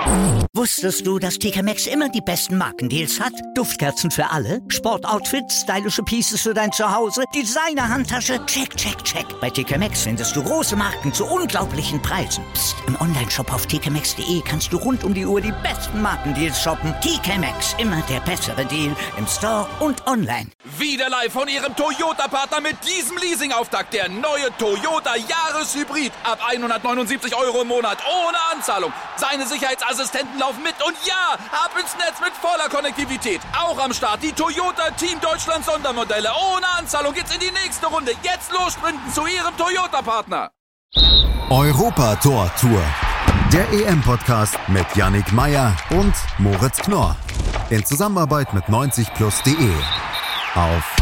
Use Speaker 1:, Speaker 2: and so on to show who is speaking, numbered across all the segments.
Speaker 1: Wusstest du, dass TK Maxx immer die besten Markendeals hat? Duftkerzen für alle, Sportoutfits, stylische Pieces für dein Zuhause, Designer-Handtasche, check, check, check. Bei TK Maxx findest du große Marken zu unglaublichen Preisen. Psst. Im Onlineshop auf tkmaxx.de kannst du rund um die Uhr die besten Markendeals shoppen. TK Maxx, immer der bessere Deal im Store und online.
Speaker 2: Wieder live von Ihrem Toyota-Partner mit diesem Leasing-Auftakt. Der neue Toyota Jahreshybrid. Ab 179 € im Monat. Ohne Anzahlung. Seine Sicherheitsassistenten laufen mit. Und ja, ab ins Netz mit voller Konnektivität. Auch am Start die Toyota Team Deutschland Sondermodelle. Ohne Anzahlung geht's in die nächste Runde. Jetzt los sprinten zu Ihrem Toyota-Partner.
Speaker 3: Europa-Tor-Tour. Der EM-Podcast mit Yannick Meyer und Moritz Knorr. In Zusammenarbeit mit 90plus.de. Auf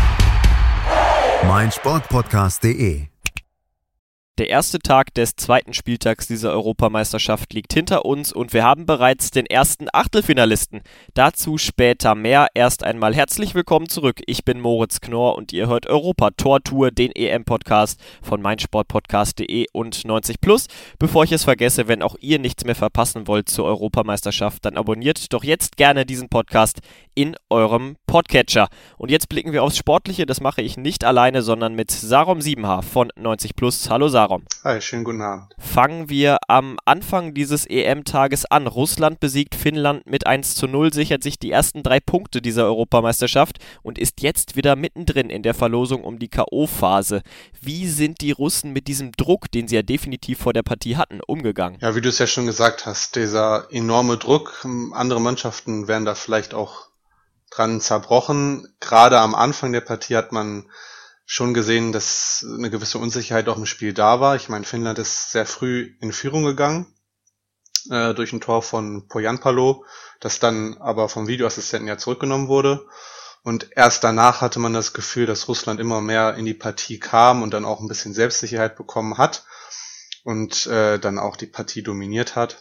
Speaker 3: meinsportpodcast.de.
Speaker 4: Der erste Tag des zweiten Spieltags dieser Europameisterschaft liegt hinter uns und wir haben bereits den ersten Achtelfinalisten. Dazu später mehr. Erst einmal herzlich willkommen zurück. Ich bin Moritz Knorr und ihr hört Europa-Tor-Tour, den EM-Podcast von meinsportpodcast.de und 90plus. Bevor ich es vergesse, wenn auch ihr nichts mehr verpassen wollt zur Europameisterschaft, dann abonniert doch jetzt gerne diesen Podcast in eurem Podcatcher. Und jetzt blicken wir aufs Sportliche. Das mache ich nicht alleine, sondern mit Sarom Siebenhaar von 90plus. Hallo Sarom.
Speaker 5: Hi, schönen guten Abend.
Speaker 4: Fangen wir am Anfang dieses EM-Tages an. Russland besiegt Finnland mit 1:0, sichert sich die ersten 3 Punkte dieser Europameisterschaft und ist jetzt wieder mittendrin in der Verlosung um die K.O.-Phase. Wie sind die Russen mit diesem Druck, den sie ja definitiv vor der Partie hatten, umgegangen?
Speaker 5: Ja, wie du es ja schon gesagt hast, dieser enorme Druck, andere Mannschaften wären da vielleicht auch dran zerbrochen. Gerade am Anfang der Partie hat man schon gesehen, dass eine gewisse Unsicherheit auch im Spiel da war. Ich meine, Finnland ist sehr früh in Führung gegangen durch ein Tor von Pohjanpalo, das dann aber vom Videoassistenten ja zurückgenommen wurde. Und erst danach hatte man das Gefühl, dass Russland immer mehr in die Partie kam und dann auch ein bisschen Selbstsicherheit bekommen hat und dann auch die Partie dominiert hat.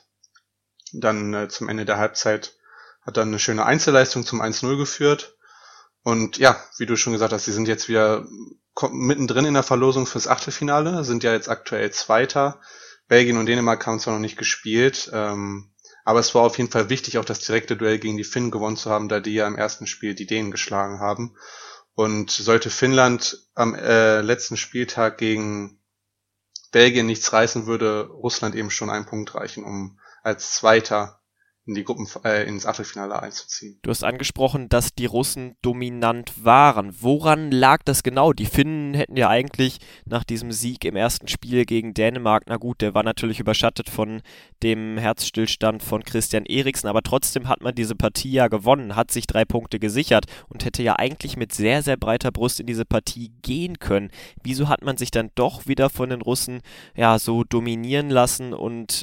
Speaker 5: Dann zum Ende der Halbzeit hat dann eine schöne Einzelleistung zum 1:0 geführt. Und ja, wie du schon gesagt hast, sie sind jetzt wieder mittendrin in der Verlosung fürs Achtelfinale, sind ja jetzt aktuell Zweiter. Belgien und Dänemark haben zwar noch nicht gespielt, aber es war auf jeden Fall wichtig, auch das direkte Duell gegen die Finnen gewonnen zu haben, da die ja im ersten Spiel die Dänen geschlagen haben. Und sollte Finnland am letzten Spieltag gegen Belgien nichts reißen, würde Russland eben schon einen Punkt reichen, um als Zweiter in die ins Achtelfinale einzuziehen.
Speaker 4: Du hast angesprochen, dass die Russen dominant waren. Woran lag das genau? Die Finnen hätten ja eigentlich nach diesem Sieg im ersten Spiel gegen Dänemark, na gut, der war natürlich überschattet von dem Herzstillstand von Christian Eriksen, aber trotzdem hat man diese Partie ja gewonnen, hat sich 3 Punkte gesichert und hätte ja eigentlich mit sehr, sehr breiter Brust in diese Partie gehen können. Wieso hat man sich dann doch wieder von den Russen ja so dominieren lassen und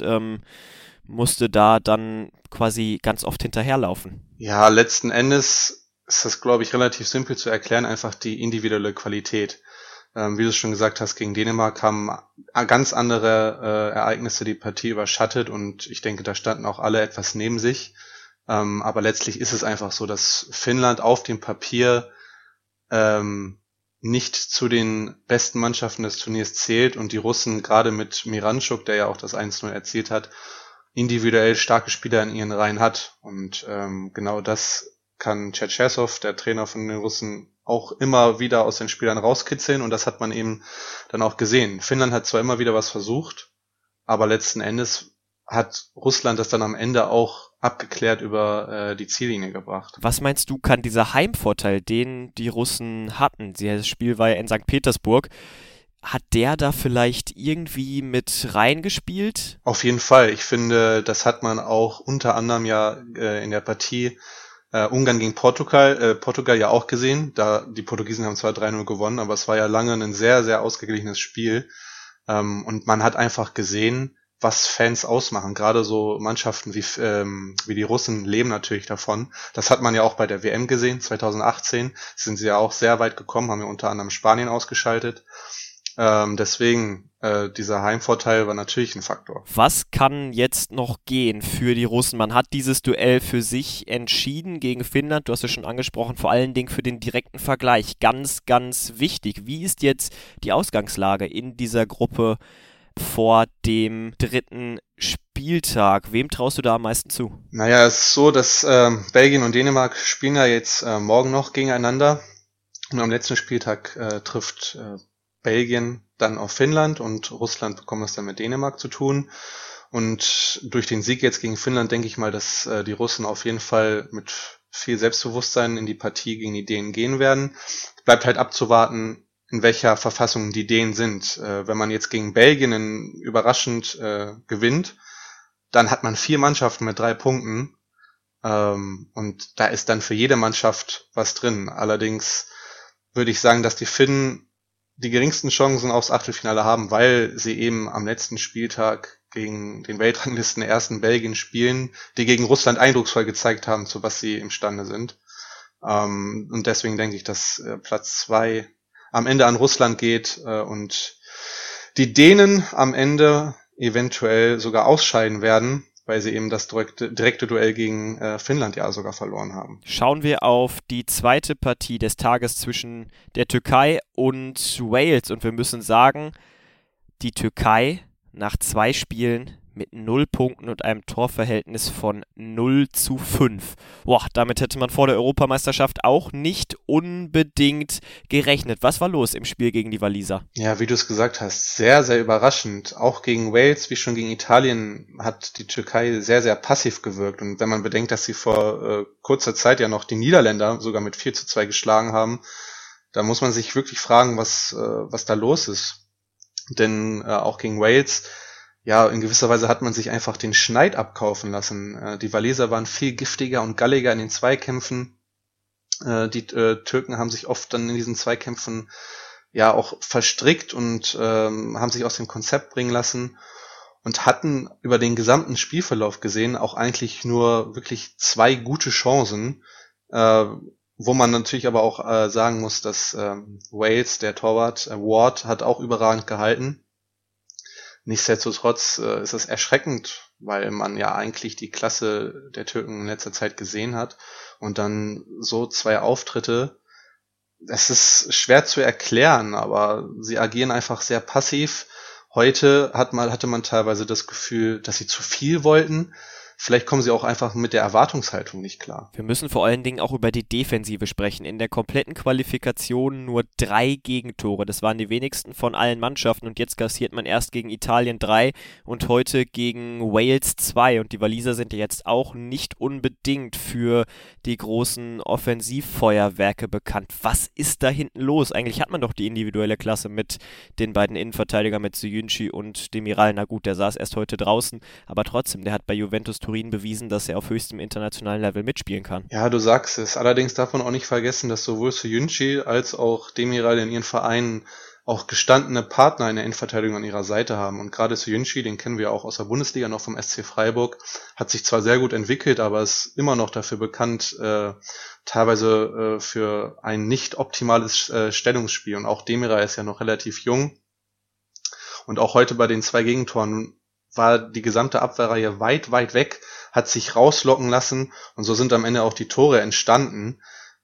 Speaker 4: musste da dann quasi ganz oft hinterherlaufen?
Speaker 5: Ja, letzten Endes ist das, glaube ich, relativ simpel zu erklären, einfach die individuelle Qualität. Wie du es schon gesagt hast, gegen Dänemark haben ganz andere Ereignisse die Partie überschattet und ich denke, da standen auch alle etwas neben sich. Aber letztlich ist es einfach so, dass Finnland auf dem Papier nicht zu den besten Mannschaften des Turniers zählt und die Russen gerade mit Miranchuk, der ja auch das 1:0 erzielt hat, individuell starke Spieler in ihren Reihen hat. Und genau das kann Cherchesov, der Trainer von den Russen, auch immer wieder aus den Spielern rauskitzeln. Und das hat man eben dann auch gesehen. Finnland hat zwar immer wieder was versucht, aber letzten Endes hat Russland das dann am Ende auch abgeklärt über die Ziellinie gebracht.
Speaker 4: Was meinst du, kann dieser Heimvorteil, den die Russen hatten, das Spiel war ja in St. Petersburg, hat der da vielleicht irgendwie mit reingespielt?
Speaker 5: Auf jeden Fall. Ich finde, das hat man auch unter anderem ja in der Partie Ungarn gegen Portugal ja auch gesehen. Da die Portugiesen haben zwar 3:0 gewonnen, aber es war ja lange ein sehr, sehr ausgeglichenes Spiel. Und man hat einfach gesehen, was Fans ausmachen. Gerade so Mannschaften wie die Russen leben natürlich davon. Das hat man ja auch bei der WM gesehen, 2018. Sind sie ja auch sehr weit gekommen, haben ja unter anderem Spanien ausgeschaltet. Deswegen, dieser Heimvorteil war natürlich ein Faktor.
Speaker 4: Was kann jetzt noch gehen für die Russen? Man hat dieses Duell für sich entschieden gegen Finnland. Du hast es schon angesprochen, vor allen Dingen für den direkten Vergleich. Ganz, ganz wichtig. Wie ist jetzt die Ausgangslage in dieser Gruppe vor dem 3. Spieltag. Wem traust du da am meisten zu?
Speaker 5: Naja, es ist so, dass Belgien und Dänemark spielen ja jetzt morgen noch gegeneinander. Und am letzten Spieltag trifft Belgien dann auf Finnland und Russland bekommt es dann mit Dänemark zu tun. Und durch den Sieg jetzt gegen Finnland denke ich mal, dass die Russen auf jeden Fall mit viel Selbstbewusstsein in die Partie gegen die Dänen gehen werden. Bleibt halt abzuwarten, in welcher Verfassung die Dänen sind. Wenn man jetzt gegen Belgien überraschend gewinnt, dann hat man 4 Mannschaften mit 3 Punkten. Und da ist dann für jede Mannschaft was drin. Allerdings würde ich sagen, dass die Finnen die geringsten Chancen aufs Achtelfinale haben, weil sie eben am letzten Spieltag gegen den Weltranglisten ersten Belgien spielen, die gegen Russland eindrucksvoll gezeigt haben, zu was sie imstande sind. Und deswegen denke ich, dass Platz 2 am Ende an Russland geht und die Dänen am Ende eventuell sogar ausscheiden werden, weil sie eben das direkte Duell gegen Finnland ja sogar verloren haben.
Speaker 4: Schauen wir auf die zweite Partie des Tages zwischen der Türkei und Wales. Und wir müssen sagen, die Türkei nach 2 Spielen mit 0 Punkten und einem Torverhältnis von 0:5. Boah, damit hätte man vor der Europameisterschaft auch nicht unbedingt gerechnet. Was war los im Spiel gegen die Waliser?
Speaker 5: Ja, wie du es gesagt hast, sehr, sehr überraschend. Auch gegen Wales, wie schon gegen Italien, hat die Türkei sehr, sehr passiv gewirkt. Und wenn man bedenkt, dass sie vor kurzer Zeit ja noch die Niederländer sogar mit 4:2 geschlagen haben, da muss man sich wirklich fragen, was da los ist. Denn auch gegen Wales, ja, in gewisser Weise hat man sich einfach den Schneid abkaufen lassen. Die Waliser waren viel giftiger und galliger in den Zweikämpfen. Die Türken haben sich oft dann in diesen Zweikämpfen ja auch verstrickt und haben sich aus dem Konzept bringen lassen und hatten über den gesamten Spielverlauf gesehen auch eigentlich nur wirklich 2 gute Chancen, wo man natürlich aber auch sagen muss, dass Wales, der Torwart Ward, hat auch überragend gehalten. Nichtsdestotrotz ist es erschreckend, weil man ja eigentlich die Klasse der Türken in letzter Zeit gesehen hat und dann so 2 Auftritte. Es ist schwer zu erklären, aber sie agieren einfach sehr passiv. Heute hatte man teilweise das Gefühl, dass sie zu viel wollten. Vielleicht kommen sie auch einfach mit der Erwartungshaltung nicht klar.
Speaker 4: Wir müssen vor allen Dingen auch über die Defensive sprechen. In der kompletten Qualifikation nur 3 Gegentore. Das waren die wenigsten von allen Mannschaften und jetzt kassiert man erst gegen Italien 3 und heute gegen Wales 2. Und die Waliser sind ja jetzt auch nicht unbedingt für die großen Offensivfeuerwerke bekannt. Was ist da hinten los? Eigentlich hat man doch die individuelle Klasse mit den beiden Innenverteidigern, mit Söyüncü und Demiral. Na gut, der saß erst heute draußen, aber trotzdem, der hat bei Juventus Turin bewiesen, dass er auf höchstem internationalen Level mitspielen kann.
Speaker 5: Ja, du sagst es. Allerdings darf man auch nicht vergessen, dass sowohl Söyüncü als auch Demiral in ihren Vereinen auch gestandene Partner in der Innenverteidigung an ihrer Seite haben. Und gerade Söyüncü, den kennen wir auch aus der Bundesliga, noch vom SC Freiburg, hat sich zwar sehr gut entwickelt, aber ist immer noch dafür bekannt, teilweise für ein nicht optimales Stellungsspiel. Und auch Demiral ist ja noch relativ jung. Und auch heute bei den 2 Gegentoren war die gesamte Abwehrreihe weit, weit weg, hat sich rauslocken lassen und so sind am Ende auch die Tore entstanden.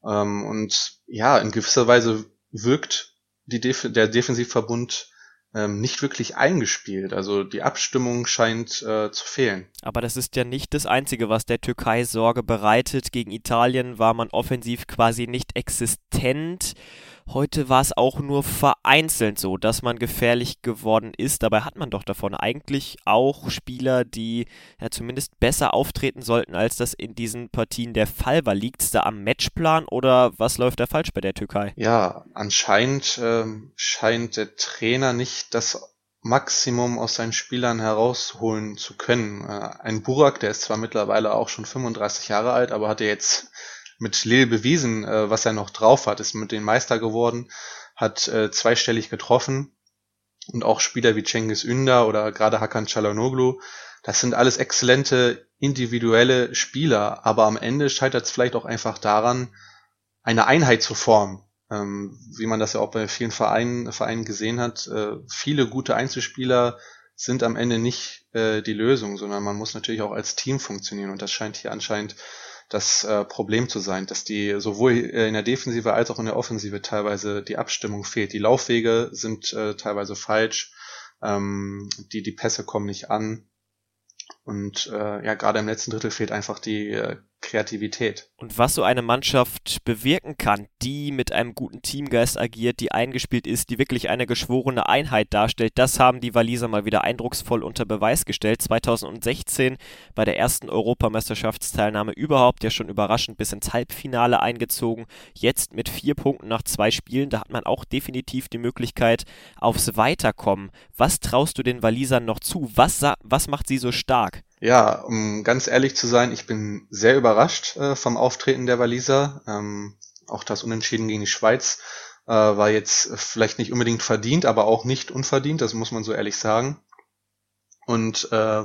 Speaker 5: Und ja, in gewisser Weise wirkt der Defensivverbund nicht wirklich eingespielt. Also die Abstimmung scheint zu fehlen.
Speaker 4: Aber das ist ja nicht das Einzige, was der Türkei Sorge bereitet. Gegen Italien war man offensiv quasi nicht existent. Heute war es auch nur vereinzelt so, dass man gefährlich geworden ist. Dabei hat man doch davon eigentlich auch Spieler, die ja zumindest besser auftreten sollten, als das in diesen Partien der Fall war. Liegt es da am Matchplan oder was läuft da falsch bei der Türkei?
Speaker 5: Ja, anscheinend scheint der Trainer nicht das Maximum aus seinen Spielern herausholen zu können. Ein Burak, der ist zwar mittlerweile auch schon 35 Jahre alt, aber hat er jetzt mit Lille bewiesen, was er noch drauf hat, ist mit den Meister geworden, hat zweistellig getroffen und auch Spieler wie Cengiz Ünder oder gerade Hakan Çalhanoğlu, das sind alles exzellente individuelle Spieler, aber am Ende scheitert es vielleicht auch einfach daran, eine Einheit zu formen, wie man das ja auch bei vielen Vereinen gesehen hat. Viele gute Einzelspieler sind am Ende nicht die Lösung, sondern man muss natürlich auch als Team funktionieren und das scheint hier anscheinend das Problem zu sein, dass die sowohl in der Defensive als auch in der Offensive teilweise die Abstimmung fehlt. Die Laufwege sind teilweise falsch. Die Pässe kommen nicht an. Und gerade im letzten Drittel fehlt einfach die Kreativität.
Speaker 4: Und was so eine Mannschaft bewirken kann, die mit einem guten Teamgeist agiert, die eingespielt ist, die wirklich eine geschworene Einheit darstellt, das haben die Waliser mal wieder eindrucksvoll unter Beweis gestellt. 2016 bei der ersten Europameisterschaftsteilnahme überhaupt, ja schon überraschend bis ins Halbfinale eingezogen. Jetzt mit 4 Punkten nach 2 Spielen, da hat man auch definitiv die Möglichkeit aufs Weiterkommen. Was traust du den Walisern noch zu? Was macht sie so stark?
Speaker 5: Ja, um ganz ehrlich zu sein, ich bin sehr überrascht vom Auftreten der Waliser. Auch das Unentschieden gegen die Schweiz war jetzt vielleicht nicht unbedingt verdient, aber auch nicht unverdient, das muss man so ehrlich sagen. Und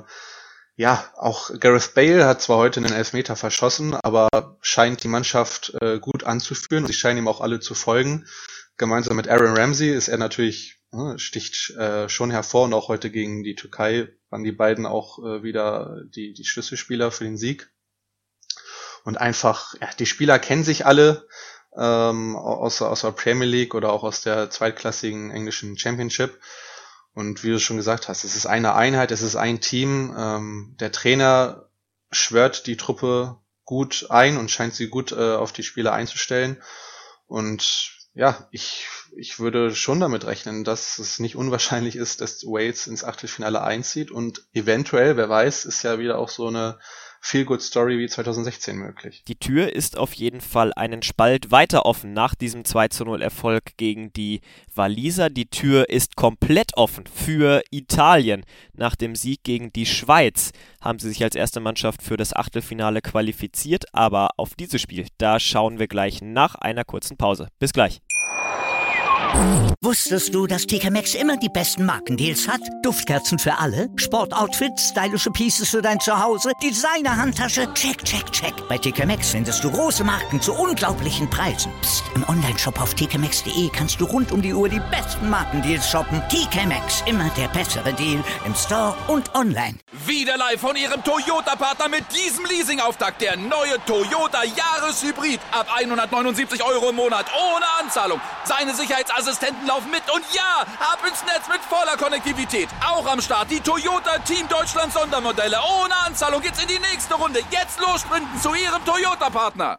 Speaker 5: auch Gareth Bale hat zwar heute einen Elfmeter verschossen, aber scheint die Mannschaft gut anzuführen. Sie scheinen ihm auch alle zu folgen. Gemeinsam mit Aaron Ramsey ist er natürlich, sticht schon hervor, und auch heute gegen die Türkei waren die beiden auch wieder die Schlüsselspieler für den Sieg. Und einfach, die Spieler kennen sich alle aus der Premier League oder auch aus der zweitklassigen englischen Championship. Und wie du schon gesagt hast, es ist eine Einheit, es ist ein Team. Der Trainer schwört die Truppe gut ein und scheint sie gut auf die Spieler einzustellen. Und ja, ich würde schon damit rechnen, dass es nicht unwahrscheinlich ist, dass Wales ins Achtelfinale einzieht, und eventuell, wer weiß, ist ja wieder auch so eine Feel-Good-Story wie 2016 möglich.
Speaker 4: Die Tür ist auf jeden Fall einen Spalt weiter offen nach diesem 2:0-Erfolg gegen die Waliser. Die Tür ist komplett offen für Italien. Nach dem Sieg gegen die Schweiz haben sie sich als erste Mannschaft für das Achtelfinale qualifiziert, aber auf dieses Spiel, da schauen wir gleich nach einer kurzen Pause. Bis gleich.
Speaker 1: Wusstest du, dass TK Maxx immer die besten Markendeals hat? Duftkerzen für alle, Sportoutfits, stylische Pieces für dein Zuhause, Designer-Handtasche, check, check, check. Bei TK Maxx findest du große Marken zu unglaublichen Preisen. Psst. Im Onlineshop auf tkmaxx.de kannst du rund um die Uhr die besten Markendeals shoppen. TK Maxx, immer der bessere Deal im Store und online.
Speaker 2: Wieder live von ihrem Toyota-Partner mit diesem Leasing-Auftakt. Der neue Toyota Jahreshybrid. Ab 179 € im Monat ohne Anzahlung. Seine Sicherheitsassistenten laufen mit und ja, ab ins Netz mit voller Konnektivität. Auch am Start die Toyota Team Deutschland Sondermodelle. Ohne Anzahlung geht's in die nächste Runde. Jetzt los sprinten zu Ihrem Toyota-Partner.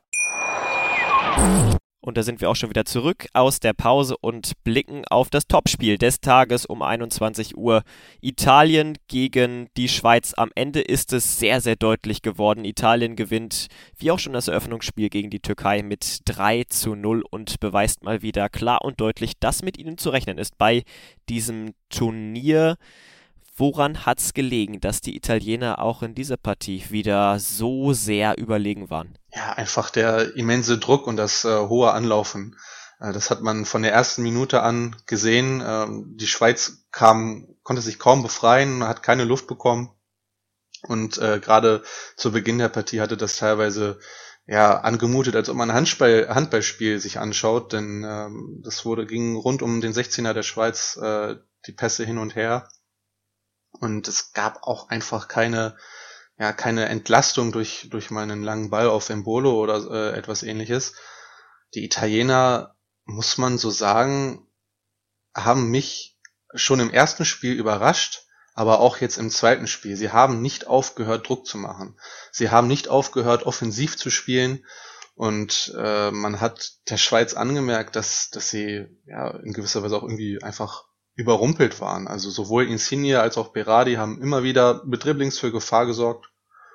Speaker 4: Und da sind wir auch schon wieder zurück aus der Pause und blicken auf das Topspiel des Tages um 21 Uhr. Italien gegen die Schweiz. Am Ende ist es sehr, sehr deutlich geworden. Italien gewinnt, wie auch schon das Eröffnungsspiel gegen die Türkei, mit 3:0 und beweist mal wieder klar und deutlich, dass mit ihnen zu rechnen ist bei diesem Turnier. Woran hat's gelegen, dass die Italiener auch in dieser Partie wieder so sehr überlegen waren?
Speaker 5: Ja, einfach der immense Druck und das hohe Anlaufen. Das hat man von der ersten Minute an gesehen. Die Schweiz konnte sich kaum befreien, hat keine Luft bekommen. Und gerade zu Beginn der Partie hatte das teilweise angemutet, als ob man ein Handballspiel sich anschaut, denn das ging rund um den 16er der Schweiz die Pässe hin und her. Und es gab auch einfach keine Entlastung durch meinen langen Ball auf Embolo oder etwas ähnliches. Die Italiener, muss man so sagen, haben mich schon im ersten Spiel überrascht, aber auch jetzt im zweiten Spiel. Sie haben nicht aufgehört, Druck zu machen. Sie haben nicht aufgehört, offensiv zu spielen, und man hat der Schweiz angemerkt, dass sie in gewisser Weise auch irgendwie einfach überrumpelt waren. Also sowohl Insigne als auch Berardi haben immer wieder mit Dribblings für Gefahr gesorgt.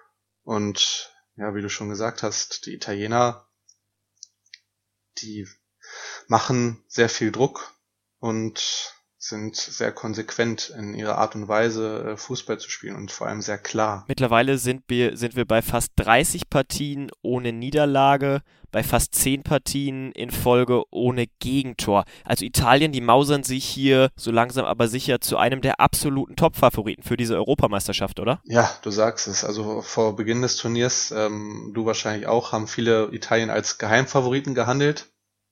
Speaker 5: Und ja, wie du schon gesagt hast, die Italiener, die machen sehr viel Druck und sind sehr konsequent in ihrer Art und Weise, Fußball zu spielen, und vor allem sehr klar.
Speaker 4: Mittlerweile sind wir bei fast 30 Partien ohne Niederlage, bei fast 10 Partien in Folge ohne Gegentor. Also Italien, die mausern sich hier so langsam aber sicher zu einem der absoluten Top-Favoriten für diese Europameisterschaft, oder?
Speaker 5: Ja, du sagst es. Also vor Beginn des Turniers, du wahrscheinlich auch, haben viele Italien als Geheimfavoriten gehandelt.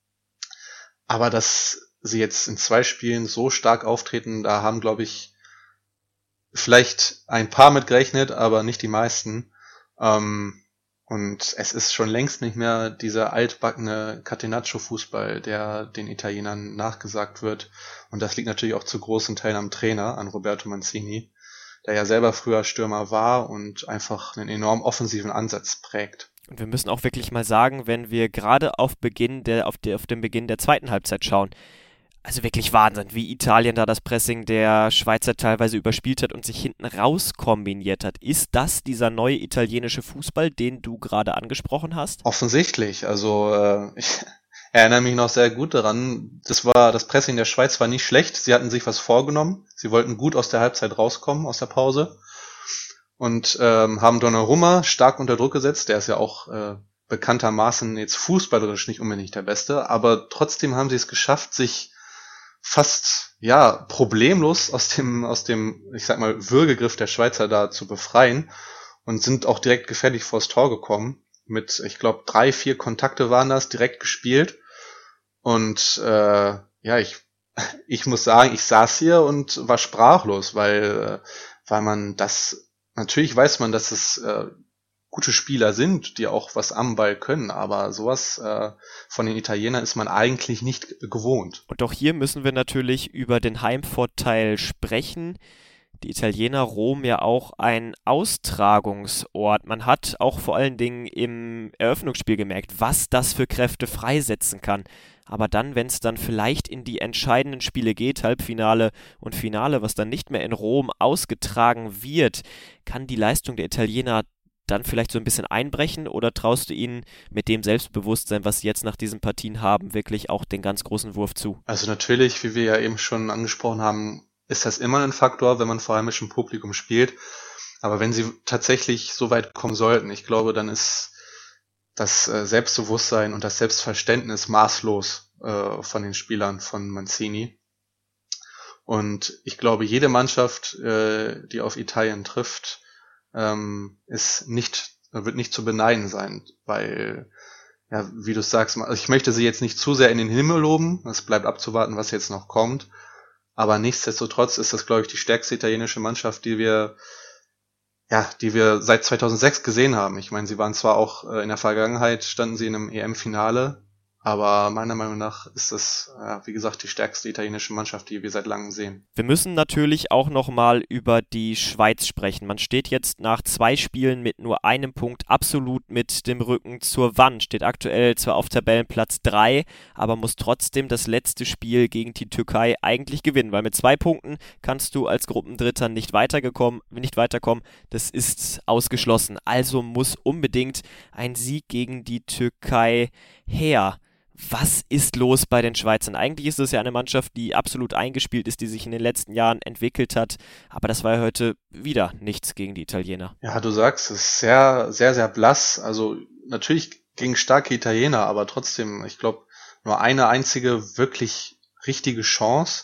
Speaker 5: Aber dass sie jetzt in 2 Spielen so stark auftreten, da haben, glaube ich, vielleicht ein paar mit gerechnet, aber nicht die meisten. Und Und es ist schon längst nicht mehr dieser altbackene Catenaccio-Fußball, der den Italienern nachgesagt wird. Und das liegt natürlich auch zu großen Teilen am Trainer, an Roberto Mancini, der ja selber früher Stürmer war und einfach einen enorm offensiven Ansatz prägt.
Speaker 4: Und wir müssen auch wirklich mal sagen, wenn wir gerade auf den Beginn der zweiten Halbzeit schauen, also wirklich Wahnsinn, wie Italien da das Pressing der Schweizer teilweise überspielt hat und sich hinten raus kombiniert hat. Ist das dieser neue italienische Fußball, den du gerade angesprochen hast?
Speaker 5: Offensichtlich, also ich erinnere mich noch sehr gut daran, das Pressing der Schweiz war nicht schlecht, sie hatten sich was vorgenommen, sie wollten gut aus der Halbzeit rauskommen, aus der Pause und haben Donnarumma stark unter Druck gesetzt, der ist ja auch bekanntermaßen jetzt fußballerisch nicht unbedingt der Beste, aber trotzdem haben sie es geschafft, sich fast problemlos aus dem ich sag mal Würgegriff der Schweizer da zu befreien und sind auch direkt gefährlich vors Tor gekommen mit, ich glaube, 3-4 Kontakte waren das, direkt gespielt und ich muss sagen, ich saß hier und war sprachlos, weil man das, natürlich weiß man, dass es gute Spieler sind, die auch was am Ball können, aber sowas von den Italienern ist man eigentlich nicht gewohnt.
Speaker 4: Und auch hier müssen wir natürlich über den Heimvorteil sprechen. Die Italiener Rom ja auch ein Austragungsort. Man hat auch vor allen Dingen im Eröffnungsspiel gemerkt, was das für Kräfte freisetzen kann. Aber dann, wenn es dann vielleicht in die entscheidenden Spiele geht, Halbfinale und Finale, was dann nicht mehr in Rom ausgetragen wird, kann die Leistung der Italiener dann vielleicht so ein bisschen einbrechen oder traust du ihnen mit dem Selbstbewusstsein, was sie jetzt nach diesen Partien haben, wirklich auch den ganz großen Wurf zu?
Speaker 5: Also natürlich, wie wir ja eben schon angesprochen haben, ist das immer ein Faktor, wenn man vor heimischem Publikum spielt. Aber wenn sie tatsächlich so weit kommen sollten, ich glaube, dann ist das Selbstbewusstsein und das Selbstverständnis maßlos von den Spielern von Mancini. Und ich glaube, jede Mannschaft, die auf Italien trifft, wird nicht zu beneiden sein, weil, ja, wie du sagst, ich möchte sie jetzt nicht zu sehr in den Himmel loben, es bleibt abzuwarten, was jetzt noch kommt, aber nichtsdestotrotz ist das, glaube ich, die stärkste italienische Mannschaft, die wir seit 2006 gesehen haben. Ich meine, sie waren zwar auch in der Vergangenheit, standen sie in einem EM-Finale, aber meiner Meinung nach ist das, wie gesagt, die stärkste italienische Mannschaft, die wir seit langem sehen.
Speaker 4: Wir müssen natürlich auch nochmal über die Schweiz sprechen. Man steht jetzt nach 2 Spielen mit nur einem Punkt absolut mit dem Rücken zur Wand. Steht aktuell zwar auf Tabellenplatz 3, aber muss trotzdem das letzte Spiel gegen die Türkei eigentlich gewinnen, weil mit 2 Punkten kannst du als Gruppendritter nicht weiterkommen. Das ist ausgeschlossen. Also muss unbedingt ein Sieg gegen die Türkei her. Was ist los bei den Schweizern? Eigentlich ist es ja eine Mannschaft, die absolut eingespielt ist, die sich in den letzten Jahren entwickelt hat. Aber das war ja heute wieder nichts gegen die Italiener.
Speaker 5: Ja, du sagst, es ist sehr, sehr, sehr blass. Also natürlich gegen starke Italiener, aber trotzdem, ich glaube, nur eine einzige wirklich richtige Chance.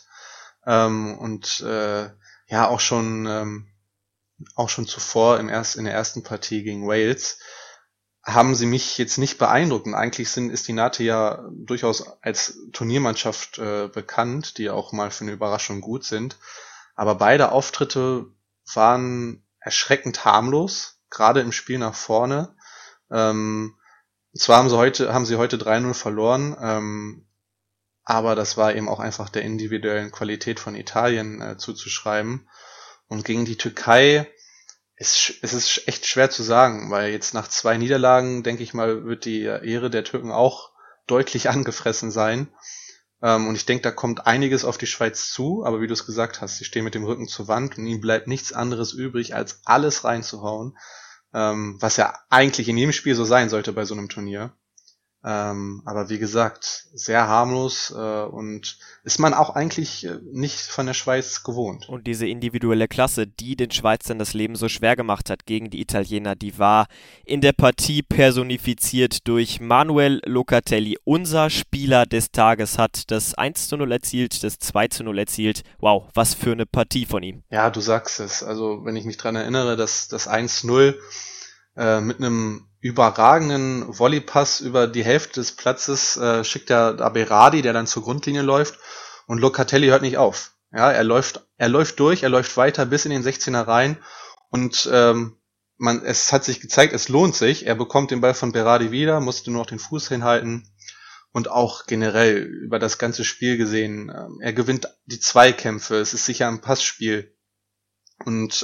Speaker 5: Auch schon zuvor in der ersten Partie gegen Wales haben sie mich jetzt nicht beeindruckt. Und eigentlich ist die Nate ja durchaus als Turniermannschaft bekannt, die auch mal für eine Überraschung gut sind. Aber beide Auftritte waren erschreckend harmlos, gerade im Spiel nach vorne. Zwar haben sie heute 3-0 verloren, aber das war eben auch einfach der individuellen Qualität von Italien zuzuschreiben. Und gegen die Türkei es ist echt schwer zu sagen, weil jetzt nach 2 Niederlagen, denke ich mal, wird die Ehre der Türken auch deutlich angefressen sein. Und ich denke, da kommt einiges auf die Schweiz zu, aber wie du es gesagt hast, sie stehen mit dem Rücken zur Wand und ihnen bleibt nichts anderes übrig, als alles reinzuhauen, was ja eigentlich in jedem Spiel so sein sollte bei so einem Turnier. Aber wie gesagt, sehr harmlos und ist man auch eigentlich nicht von der Schweiz gewohnt.
Speaker 4: Und diese individuelle Klasse, die den Schweizern das Leben so schwer gemacht hat gegen die Italiener, die war in der Partie personifiziert durch Manuel Locatelli. Unser Spieler des Tages hat das 1:0 erzielt, das 2:0 erzielt. Wow, was für eine Partie von ihm.
Speaker 5: Ja, du sagst es. Also wenn ich mich dran erinnere, dass das 1:0 mit einem überragenden Volleypass über die Hälfte des Platzes schickt der Berardi, der dann zur Grundlinie läuft, und Locatelli hört nicht auf. Ja, er läuft durch, er läuft weiter bis in den 16er rein und es hat sich gezeigt, es lohnt sich. Er bekommt den Ball von Berardi wieder, musste nur noch den Fuß hinhalten. Und auch generell über das ganze Spiel gesehen, er gewinnt die Zweikämpfe, es ist sicher ein Passspiel. Und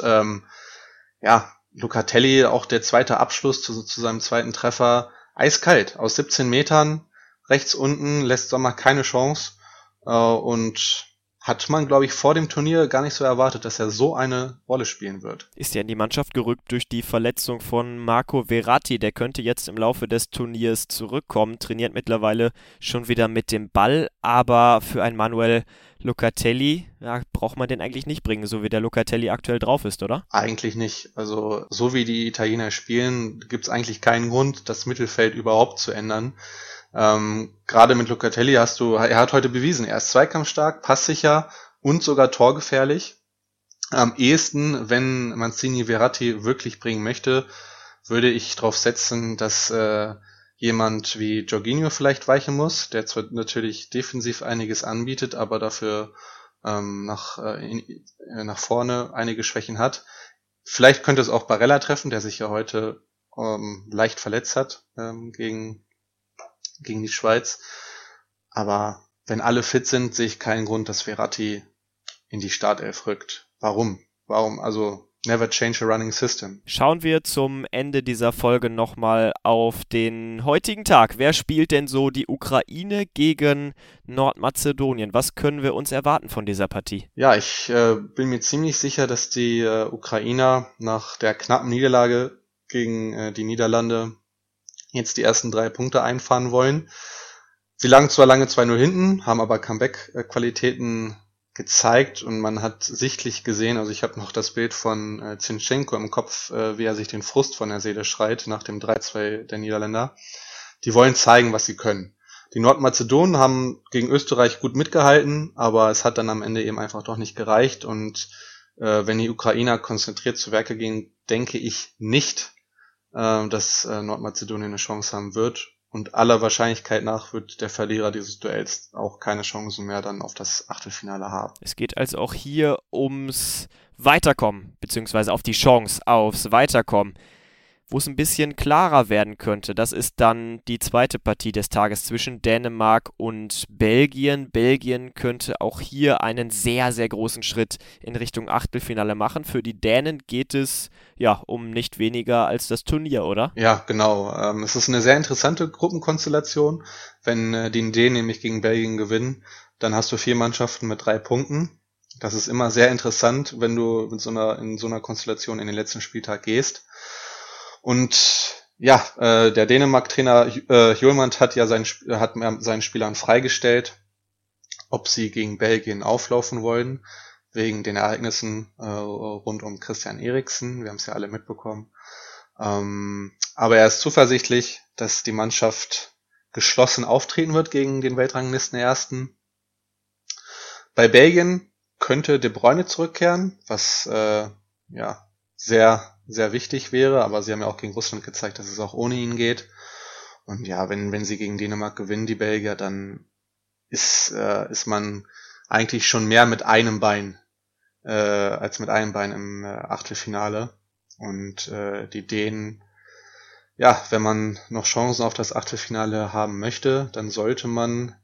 Speaker 5: Locatelli, auch der zweite Abschluss zu seinem zweiten Treffer, eiskalt, aus 17 Metern, rechts unten, lässt Sommer keine Chance. Und hat man, glaube ich, vor dem Turnier gar nicht so erwartet, dass er so eine Rolle spielen wird.
Speaker 4: Ist ja in die Mannschaft gerückt durch die Verletzung von Marco Verratti. Der könnte jetzt im Laufe des Turniers zurückkommen, trainiert mittlerweile schon wieder mit dem Ball. Aber für einen Manuel Locatelli braucht man den eigentlich nicht bringen, so wie der Locatelli aktuell drauf ist, oder?
Speaker 5: Eigentlich nicht. Also so wie die Italiener spielen, gibt es eigentlich keinen Grund, das Mittelfeld überhaupt zu ändern. Gerade mit Locatelli er hat heute bewiesen, er ist zweikampfstark, passsicher und sogar torgefährlich. Am ehesten, wenn Mancini Verratti wirklich bringen möchte, würde ich darauf setzen, dass jemand wie Jorginho vielleicht weichen muss, der zwar natürlich defensiv einiges anbietet, aber dafür nach vorne einige Schwächen hat. Vielleicht könnte es auch Barella treffen, der sich ja heute leicht verletzt hat gegen die Schweiz. Aber wenn alle fit sind, sehe ich keinen Grund, dass Verratti in die Startelf rückt. Warum? Also never change a running system.
Speaker 4: Schauen wir zum Ende dieser Folge nochmal auf den heutigen Tag. Wer spielt denn so die Ukraine gegen Nordmazedonien? Was können wir uns erwarten von dieser Partie?
Speaker 5: Ja, ich bin mir ziemlich sicher, dass die Ukrainer nach der knappen Niederlage gegen die Niederlande jetzt die ersten 3 Punkte einfahren wollen. Sie lagen zwar lange 2-0 hinten, haben aber Comeback-Qualitäten gezeigt und man hat sichtlich gesehen, also ich habe noch das Bild von Zinchenko im Kopf, wie er sich den Frust von der Seele schreit nach dem 3-2 der Niederländer. Die wollen zeigen, was sie können. Die Nordmazedonen haben gegen Österreich gut mitgehalten, aber es hat dann am Ende eben einfach doch nicht gereicht und wenn die Ukrainer konzentriert zu Werke gehen, denke ich nicht, dass Nordmazedonien eine Chance haben wird. Und aller Wahrscheinlichkeit nach wird der Verlierer dieses Duells auch keine Chancen mehr dann auf das Achtelfinale haben.
Speaker 4: Es geht also auch hier ums Weiterkommen, beziehungsweise auf die Chance aufs Weiterkommen. Wo es ein bisschen klarer werden könnte, das ist dann die zweite Partie des Tages zwischen Dänemark und Belgien. Belgien könnte auch hier einen sehr, sehr großen Schritt in Richtung Achtelfinale machen. Für die Dänen geht es um nicht weniger als das Turnier, oder?
Speaker 5: Ja, genau. Es ist eine sehr interessante Gruppenkonstellation. Wenn die Dänen nämlich gegen Belgien gewinnen, dann hast du 4 Mannschaften mit 3 Punkten. Das ist immer sehr interessant, wenn du in so einer Konstellation in den letzten Spieltag gehst. Und der Dänemark-Trainer Hjulmand hat ja seinen Spielern freigestellt, ob sie gegen Belgien auflaufen wollen, wegen den Ereignissen rund um Christian Eriksen. Wir haben es ja alle mitbekommen. Aber er ist zuversichtlich, dass die Mannschaft geschlossen auftreten wird gegen den Weltranglisten Ersten. Bei Belgien könnte De Bruyne zurückkehren, was sehr, sehr wichtig wäre, aber sie haben ja auch gegen Russland gezeigt, dass es auch ohne ihn geht. Und ja, wenn sie gegen Dänemark gewinnen, die Belgier, dann ist man eigentlich schon mehr mit einem Bein als mit einem Bein im Achtelfinale. Und die Dänen, wenn man noch Chancen auf das Achtelfinale haben möchte, dann sollte man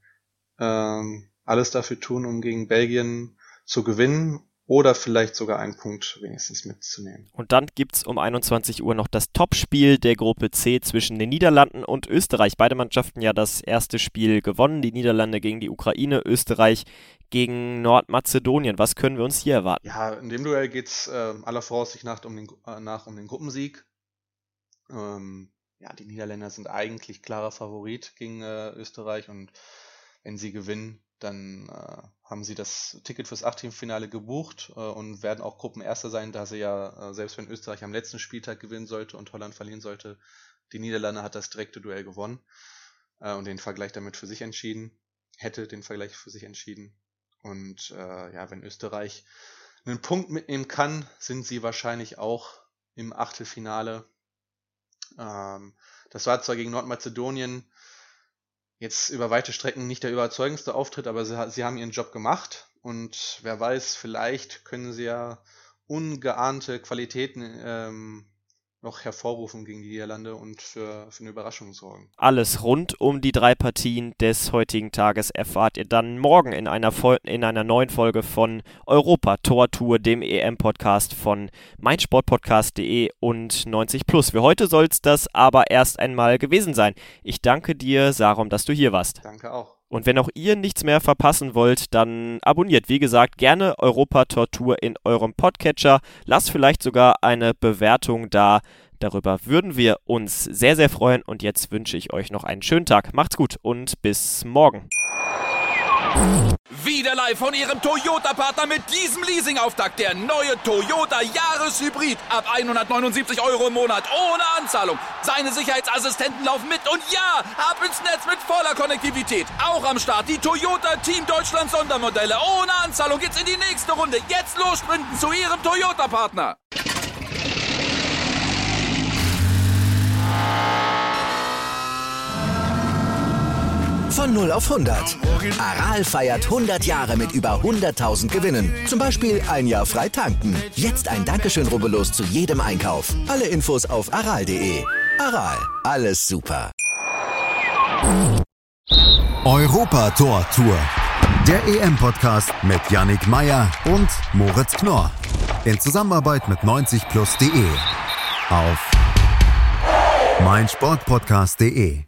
Speaker 5: alles dafür tun, um gegen Belgien zu gewinnen oder vielleicht sogar einen Punkt wenigstens mitzunehmen.
Speaker 4: Und dann gibt's um 21 Uhr noch das Topspiel der Gruppe C zwischen den Niederlanden und Österreich. Beide Mannschaften ja das erste Spiel gewonnen. Die Niederlande gegen die Ukraine, Österreich gegen Nordmazedonien. Was können wir uns hier erwarten?
Speaker 5: Ja, in dem Duell geht's aller Voraussicht nach um den Gruppensieg. Die Niederländer sind eigentlich klarer Favorit gegen Österreich und wenn sie gewinnen, dann haben sie das Ticket fürs Achtelfinale gebucht und werden auch Gruppenerster sein, da sie selbst wenn Österreich am letzten Spieltag gewinnen sollte und Holland verlieren sollte, die Niederlande hat das direkte Duell gewonnen und den Vergleich für sich entschieden. Und wenn Österreich einen Punkt mitnehmen kann, sind sie wahrscheinlich auch im Achtelfinale. Das war zwar gegen Nordmazedonien jetzt über weite Strecken nicht der überzeugendste Auftritt, aber sie haben ihren Job gemacht und wer weiß, vielleicht können sie ja ungeahnte Qualitäten noch hervorrufen gegen die Niederlande und für eine Überraschung sorgen.
Speaker 4: Alles rund um die 3 Partien des heutigen Tages erfahrt ihr dann morgen in einer neuen Folge von Europa Tor Tour, dem EM-Podcast von meinsportpodcast.de und 90+. Für heute soll es das aber erst einmal gewesen sein. Ich danke dir, Sarum, dass du hier warst.
Speaker 5: Danke auch.
Speaker 4: Und wenn auch ihr nichts mehr verpassen wollt, dann abonniert, wie gesagt, gerne Europa Tor Tour in eurem Podcatcher. Lasst vielleicht sogar eine Bewertung da. Darüber würden wir uns sehr, sehr freuen. Und jetzt wünsche ich euch noch einen schönen Tag. Macht's gut und bis morgen.
Speaker 2: Wieder live von Ihrem Toyota-Partner mit diesem Leasing-Auftakt. Der neue Toyota Jahreshybrid. Ab 179 € im Monat. Ohne Anzahlung. Seine Sicherheitsassistenten laufen mit. Und ja, ab ins Netz mit voller Konnektivität. Auch am Start die Toyota Team Deutschland Sondermodelle. Ohne Anzahlung geht's in die nächste Runde. Jetzt los sprinten zu Ihrem Toyota-Partner.
Speaker 6: Von 0 auf 100. Aral feiert 100 Jahre mit über 100.000 Gewinnen. Zum Beispiel ein Jahr frei tanken. Jetzt ein Dankeschön, rubbellos zu jedem Einkauf. Alle Infos auf aral.de. Aral, alles super.
Speaker 3: Europa Tor Tour. Der EM-Podcast mit Yannick Meyer und Moritz Knorr. In Zusammenarbeit mit 90plus.de. Auf meinsportpodcast.de.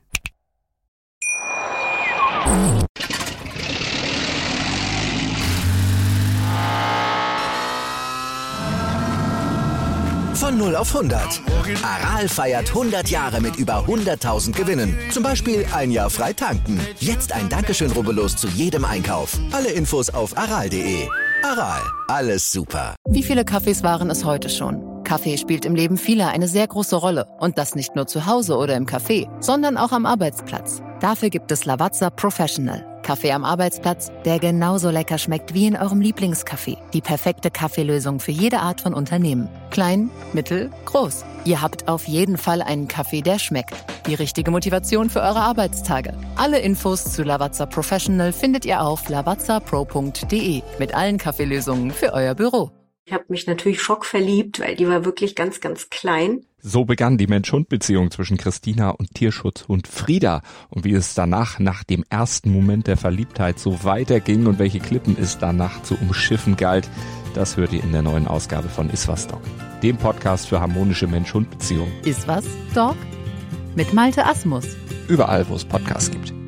Speaker 6: Von 0 auf 100. Aral feiert 100 Jahre mit über 100.000 Gewinnen. Zum Beispiel ein Jahr frei tanken. Jetzt ein Dankeschön, rubbellos zu jedem Einkauf. Alle Infos auf aral.de. Aral, alles super.
Speaker 7: Wie viele Kaffees waren es heute schon? Kaffee spielt im Leben vieler eine sehr große Rolle. Und das nicht nur zu Hause oder im Café, sondern auch am Arbeitsplatz. Dafür gibt es Lavazza Professional. Kaffee am Arbeitsplatz, der genauso lecker schmeckt wie in eurem Lieblingscafé. Die perfekte Kaffeelösung für jede Art von Unternehmen. Klein, mittel, groß. Ihr habt auf jeden Fall einen Kaffee, der schmeckt. Die richtige Motivation für eure Arbeitstage. Alle Infos zu Lavazza Professional findet ihr auf lavazzapro.de mit allen Kaffeelösungen für euer Büro.
Speaker 8: Ich habe mich natürlich schockverliebt, weil die war wirklich ganz, ganz klein.
Speaker 9: So begann die Mensch-Hund-Beziehung zwischen Christina und Tierschutzhund Frieda. Und wie es danach, nach dem ersten Moment der Verliebtheit, so weiterging und welche Klippen es danach zu umschiffen galt, das hört ihr in der neuen Ausgabe von Iswas Dog, dem Podcast für harmonische Mensch-Hund-Beziehungen.
Speaker 7: Iswas Dog? Mit Malte Asmus.
Speaker 9: Überall, wo es Podcasts gibt.